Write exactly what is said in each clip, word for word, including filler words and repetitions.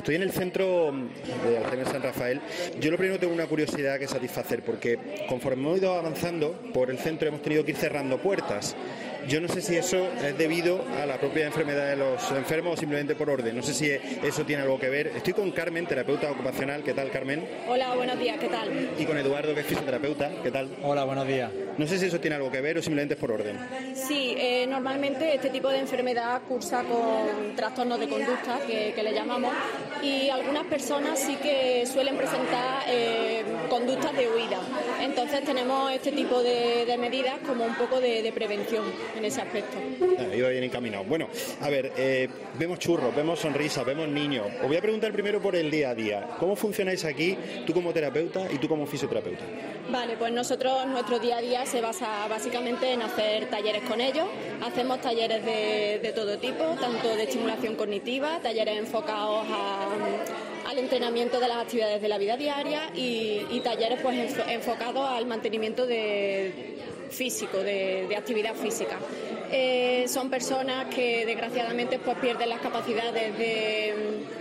Estoy en el centro de Alzheimer San Rafael. Yo lo primero tengo una curiosidad que satisfacer, porque conforme hemos ido avanzando por el centro hemos tenido que ir cerrando puertas. Yo no sé si eso es debido a la propia enfermedad de los enfermos o simplemente por orden. No sé si eso tiene algo que ver. Estoy con Carmen, terapeuta ocupacional. ¿Qué tal, Carmen? Hola, buenos días. ¿Qué tal? Y con Eduardo, que es fisioterapeuta. ¿Qué tal? Hola, buenos días. No sé si eso tiene algo que ver o simplemente es por orden. Sí, eh, normalmente este tipo de enfermedad cursa con trastornos de conducta, que, que le llamamos, y algunas personas sí que suelen presentar eh, conductas de huida. Entonces tenemos este tipo de, de medidas como un poco de, de prevención en ese aspecto. Ah, iba bien encaminado. Bueno, a ver, eh, vemos churros, vemos sonrisas, vemos niños. Os voy a preguntar primero por el día a día. ¿Cómo funcionáis aquí, tú como terapeuta y tú como fisioterapeuta? Vale, pues nosotros, nuestro día a día se basa básicamente en hacer talleres con ellos. Hacemos talleres de, de todo tipo, tanto de estimulación cognitiva, talleres enfocados a, al entrenamiento de las actividades de la vida diaria y, y talleres pues enfocados al mantenimiento de, físico, de, de actividad física. Eh, son personas que desgraciadamente pues pierden las capacidades de,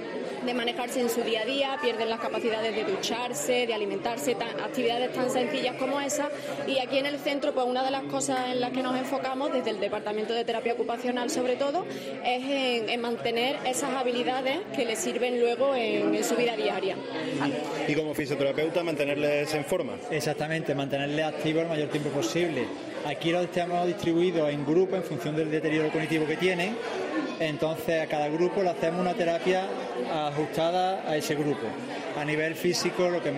de manejarse en su día a día, pierden las capacidades de ducharse, de alimentarse, tan, actividades tan sencillas como esas. Y aquí en el centro, pues una de las cosas en las que nos enfocamos, desde el Departamento de Terapia Ocupacional sobre todo, es en, en mantener esas habilidades que les sirven luego en, en su vida diaria. Y como fisioterapeuta, mantenerles en forma. Exactamente, mantenerles activos el mayor tiempo posible. Aquí los tenemos distribuidos en grupos en función del deterioro cognitivo que tienen. Entonces a cada grupo le hacemos una terapia ajustada a ese grupo. A nivel físico lo que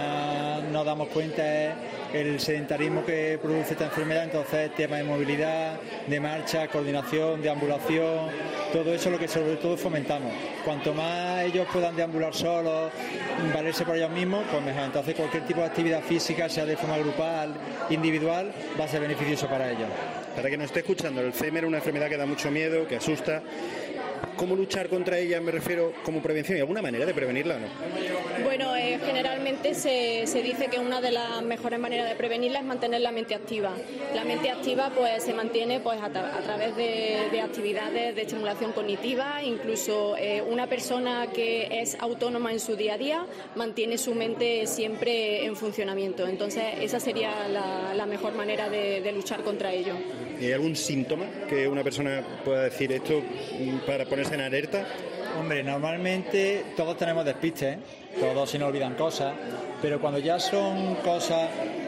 más nos damos cuenta es el sedentarismo que produce esta enfermedad, entonces temas de movilidad, de marcha, coordinación, deambulación, todo eso es lo que sobre todo fomentamos. Cuanto más ellos puedan deambular solos, valerse por ellos mismos, pues mejor. Entonces cualquier tipo de actividad física, sea de forma grupal, individual, va a ser beneficioso para ellos. Para que nos esté escuchando, el Alzheimer es una enfermedad que da mucho miedo, que asusta. ¿Cómo luchar contra ella? Me refiero como prevención. ¿Y alguna manera de prevenirla o no? Bueno, eh, generalmente se, se dice que una de las mejores maneras de prevenirla es mantener la mente activa. La mente activa pues se mantiene pues a, tra- a través de, de actividades de estimulación cognitiva. Incluso eh, una persona que es autónoma en su día a día mantiene su mente siempre en funcionamiento. Entonces esa sería la, la mejor manera de, de luchar contra ello. ¿Y hay algún síntoma que una persona pueda decir esto para ponerse en alerta? Hombre, normalmente todos tenemos despistes, ¿eh? Todos se nos olvidan cosas, pero cuando ya son cosas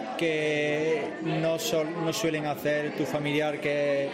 que no, son, no suelen hacer tu familiar, que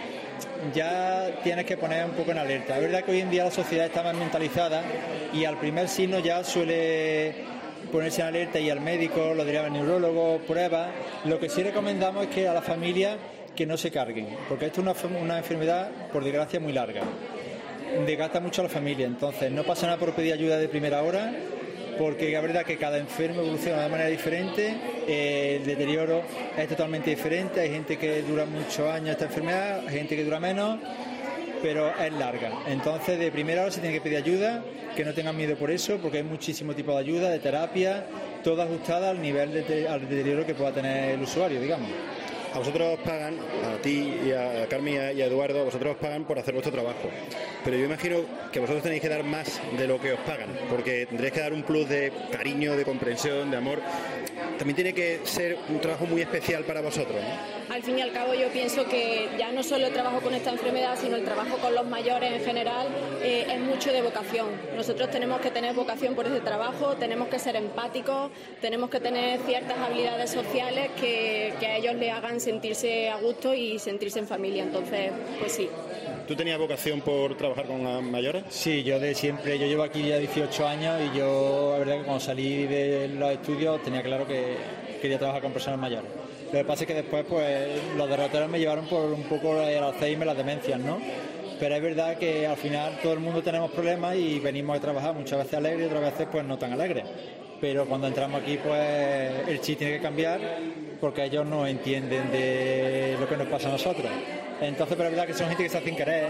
ya tienes que poner un poco en alerta. Es verdad que hoy en día la sociedad está más mentalizada y al primer signo ya suele ponerse en alerta y al médico, lo diría el neurólogo, pruebas. Lo que sí recomendamos es que a la familia que no se carguen, porque esto es una, una enfermedad, por desgracia, muy larga. Desgasta mucho a la familia, entonces no pasa nada por pedir ayuda de primera hora, porque es verdad que cada enfermo evoluciona de manera diferente, eh, el deterioro es totalmente diferente, hay gente que dura muchos años esta enfermedad, hay gente que dura menos, pero es larga. Entonces de primera hora se tiene que pedir ayuda, que no tengan miedo por eso, porque hay muchísimo tipo de ayuda, de terapia, toda ajustada al nivel de, al deterioro que pueda tener el usuario, digamos. A vosotros os pagan, a ti y a Carmen y a Eduardo, a vosotros os pagan por hacer vuestro trabajo. Pero yo imagino que vosotros tenéis que dar más de lo que os pagan, porque tendréis que dar un plus de cariño, de comprensión, de amor. También tiene que ser un trabajo muy especial para vosotros, ¿no? Al fin y al cabo yo pienso que ya no solo el trabajo con esta enfermedad, sino el trabajo con los mayores en general eh, es mucho de vocación. Nosotros tenemos que tener vocación por ese trabajo, tenemos que ser empáticos, tenemos que tener ciertas habilidades sociales que, que a ellos les hagan sentirse a gusto y sentirse en familia. Entonces, pues sí. ¿Tú tenías vocación por trabajar con las mayores? Sí, yo de siempre, yo llevo aquí ya dieciocho años y yo, la verdad que cuando salí de los estudios tenía claro que quería trabajar con personas mayores. Lo que pasa es que después pues los derroteros me llevaron por un poco el Alzheimer, las demencias, ¿no? Pero es verdad que al final todo el mundo tenemos problemas y venimos a trabajar muchas veces alegres y otras veces pues no tan alegres. Pero cuando entramos aquí pues el chip tiene que cambiar porque ellos no entienden de lo que nos pasa a nosotros. Entonces, pero es verdad que son gente que se hacen querer,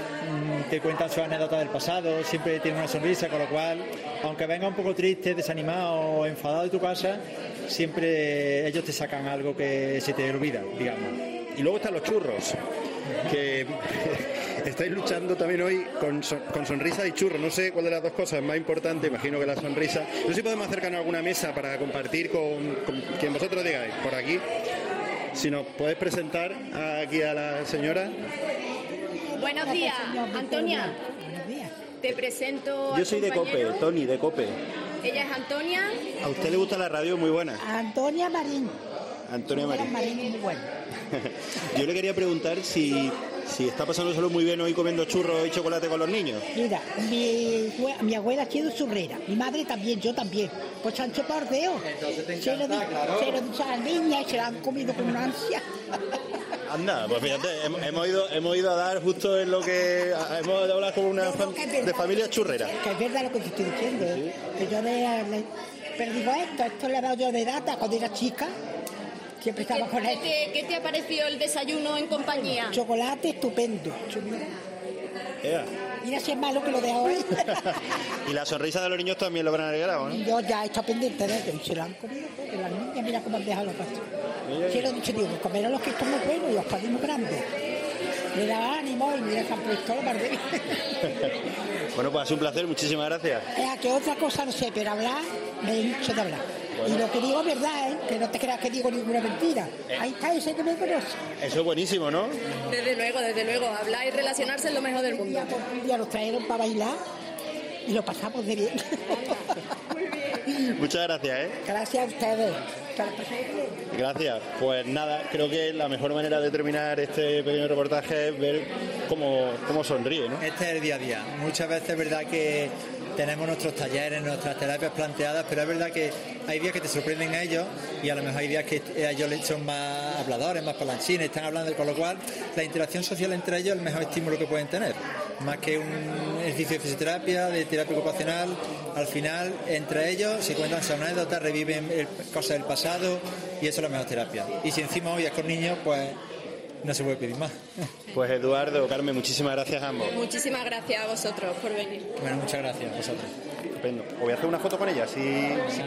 te cuentan sus anécdotas del pasado, siempre tienen una sonrisa, con lo cual, aunque venga un poco triste, desanimado o enfadado de tu casa, siempre ellos te sacan algo que se te olvida, digamos. Y luego están los churros, que Estáis luchando también hoy con, son, con sonrisa y churro. No sé cuál de las dos cosas es más importante, imagino que la sonrisa. No sé si podemos acercarnos a alguna mesa para compartir con, con quien vosotros digáis, por aquí. Si nos podéis presentar aquí a la señora. Buenos días, Antonia. Buenos días. Te presento. Yo soy de COPE, Tony, de COPE. Ella es Antonia. ¿A usted le gusta la radio? Muy buena. Antonia Marín. Antonia Marín. Marín es muy bueno. Yo le quería preguntar si, si está pasándoselo muy bien hoy comiendo churros y chocolate con los niños. Mira, mi, mi abuela ha sido churrera, mi madre también, yo también. Pues se han chupado el dedo. Entonces te Se lo, encanta, di- claro. se lo dicho a las niñas y se la han comido con una ansia. Anda, pues fíjate, hem- hemos ido, hemos ido a dar justo en lo que... Hemos ido a hablar con una No, no, fam- que es verdad. de familia churrera. Que es verdad lo que te estoy diciendo. ¿eh? Que yo le, le- pero digo esto, esto le he dado yo de data cuando era chica. Siempre ¿Qué, estaba con él. qué te, qué te ha parecido el desayuno en compañía? Chocolate estupendo. Ea. Mira si es malo que lo de hoy. Y la sonrisa de los niños también lo habrán alegrado, ¿no? Yo ya he estado pendiente de ello y se lo han comido porque las niñas, mira cómo han dejado los pasos. Sí, lo he dicho, digo, comerán los que están muy buenos y los padrimos grandes. Le da ánimo y mira, se han puesto los barberos. Bueno, pues ha sido un placer, muchísimas gracias. Es que otra cosa no sé, pero hablar, me he dicho de hablar. Y lo que digo es verdad, ¿eh? Que no te creas que digo ninguna mentira. Ahí está ese que me conoce. Eso es buenísimo, ¿no? Desde luego, desde luego. Hablar y relacionarse es lo mejor del Un mundo. día, por un día nos trajeron para bailar y lo pasamos de bien. Muchas gracias, ¿eh? Gracias a ustedes. Que lo paséis bien. Gracias. Pues nada, creo que la mejor manera de terminar este pequeño reportaje es ver cómo, cómo sonríe, ¿no? Este es el día a día. Muchas veces es verdad que tenemos nuestros talleres, nuestras terapias planteadas, pero es verdad que hay días que te sorprenden a ellos y a lo mejor hay días que ellos son más habladores, más palanchines, están hablando, con lo cual la interacción social entre ellos es el mejor estímulo que pueden tener. Más que un ejercicio de fisioterapia, de terapia ocupacional, al final entre ellos se cuentan sus anécdotas, reviven el- cosas del pasado y eso es la mejor terapia. Y si encima hoy es con niños, pues no se puede pedir más. Pues Eduardo, Carmen, muchísimas gracias a ambos. Muchísimas gracias a vosotros por venir. Bueno, muchas gracias a vosotros. Estupendo. Os voy a hacer una foto con ella, si...